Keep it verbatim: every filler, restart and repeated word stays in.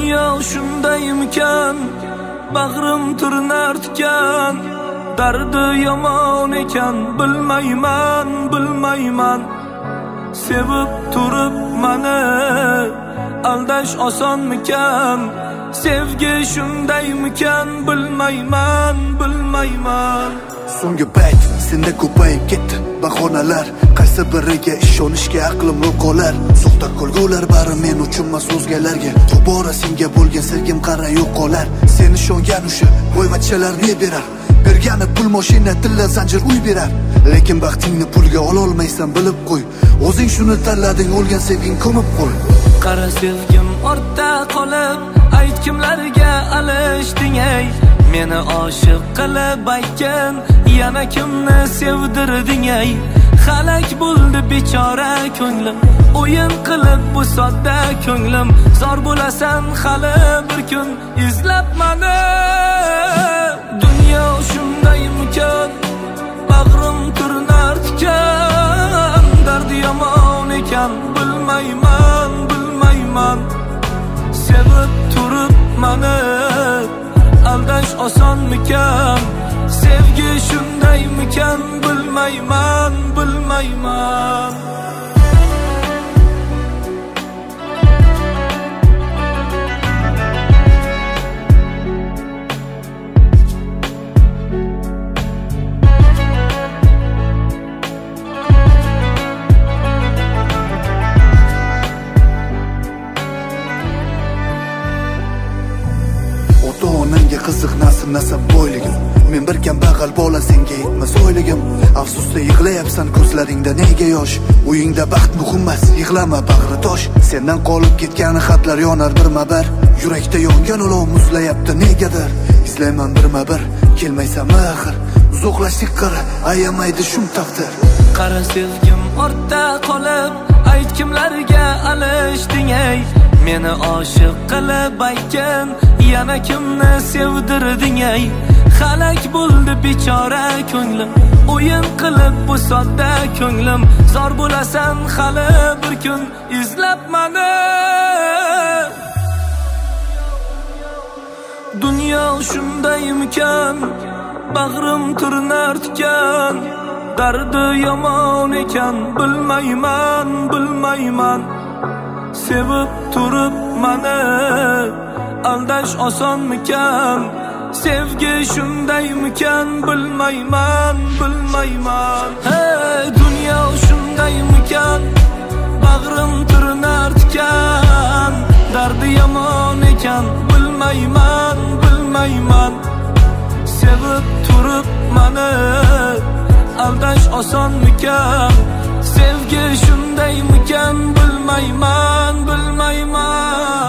Dunyo shundaymikan, bag'rim turnar tikan, dardi yomon ekan, bilmayman, bilmayman. Sevib turib mani aldash osonmikan, sevgi shundaymikan, bilmayman, bilmayman. So'nggi payt senda ko'payib ketdi bahonalar, qaysi biriga ishonishga aqlim yo'qolar. Soxta ko'lgular bari men uchun emas o'zgalarga, tobora senga bo'lgan sevgim qara yo'qolar. Sen ishongan o'sha boyvachchalar ne berar, bergani pul, mashina, tilla, zanjir, uy berar. Lekin baxtingni pulga ololmaysan, bilib qo'y. O'zing shuni tanlading, o'lgan sevging ko'mib qo'y. Qara sevgim ortda qolib, ayt kimlarga alishding ey. Meni oshiq qilib aytgan, yana kimni sevdirding ey. Xalak bo'ldi bechora ko'nglim, o'yin qilib bu sodda ko'nglim. Zor bo'lasan hali bir kun izlab mani. Dunyo shundaymikan, bag'rim turnar tikan, dardi yomon ekan, bilmayman, bilmayman. Sevib turib mani aldash osonmikan, sevgi shundaymikan, bilmayman, bilmayman. Ota-onangga qiziq nasib nasab boyligim, men bir kambag'al bola, senga yetmas oyligim. Afsusda yig'layapsan, ko'zlaringda nega yosh? Uyingda baxt muhim emas, yig'lama bag'ri tosh. Sendan qolib ketgani xatlar yonar birma-bir, yurakda yongan olov muzlayapti negadir. Izlayman birma-bir, kelmaysanmi axir? Uzoqlashdik qara, ayamaydi shum taqdir. Qara sevgim ortda qolib, ayt kimlarga alishding ey. Meni oshiq qilib aytgan, yana kimni sevdirding ey. Xalak bo'ldi bechora ko'nglim, o'yin qilib bu sodda ko'nglim. Zor bo'lasan hali bir kun izlab mani. Dunyo shundaymikan, bag'rim turnar tikan, dardi yomon ekan, bilmayman, bilmayman. Sevib turib mani aldash osonmikan, sevgi shundaymikan, bilmayman, bilmayman. Hey, dunyo shundaymikan, bag'rim turnar tikan, dardi yomon ekan, bilmayman, bilmayman. Sevib turib mani aldash osonmikan, sevgi shundaymikan, bilmayman, bilmayman.